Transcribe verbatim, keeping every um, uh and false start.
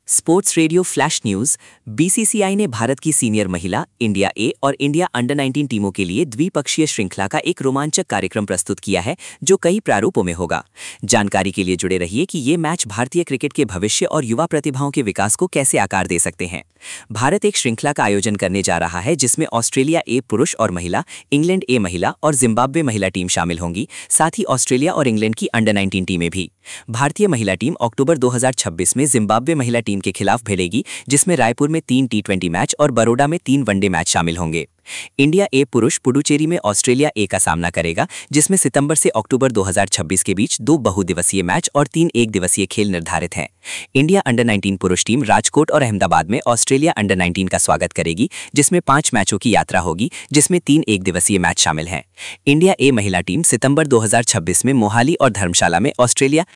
Sports radio flash news. BCCI ने भारत की senior महिला, इंडिया ए और इंडिया अंडर नाइनटीन टीमों के लिए द्विपक्षीय श्रृंखला का एक रोमांचक कार्यक्रम प्रस्तुत किया है, जो कई प्रारूपों में होगा। जानकारी के लिए जुड़े रहिए कि ये मैच भारतीय क्रिकेट के भविष्य और युवा प्रतिभाओं के विकास को कैसे आकार दे सकते हैं। भारत एक श्रृंखला का आयोजन करने जा रहा है, जिसमें ऑस्ट्रेलिया ए पुरुष और महिला, इंग्लैंड ए महिला और जिम्बाब्वे महिला टीम शामिल होंगी। साथ ही ऑस्ट्रेलिया और इंग्लैंड की अंडर नाइनटीन टीमें भी। भारतीय महिला टीम अक्टूबर दो हज़ार छब्बीस में जिम्बाब्वे महिला टीम के खिलाफ भिड़ेगी, जिसमें रायपुर में तीन टी ट्वेंटी मैच और बड़ौदा में तीन वनडे मैच शामिल होंगे। इंडिया ए पुरुष पुडुचेरी में ऑस्ट्रेलिया ए का सामना करेगा, जिसमें सितंबर से अक्टूबर दो हज़ार छब्बीस के बीच दो बहुदिवसीय मैच और तीन एक दिवसीय खेल निर्धारित हैं। इंडिया अंडर नाइनटीन पुरुष टीम राजकोट और अहमदाबाद में ऑस्ट्रेलिया अंडर नाइनटीन का स्वागत करेगी, जिसमें पांच मैचों की यात्रा होगी, जिसमें तीन एक दिवसीय मैच शामिल हैं। इंडिया ए महिला टीम सितंबर दो हज़ार छब्बीस में मोहाली और धर्मशाला में ऑस्ट्रेलिया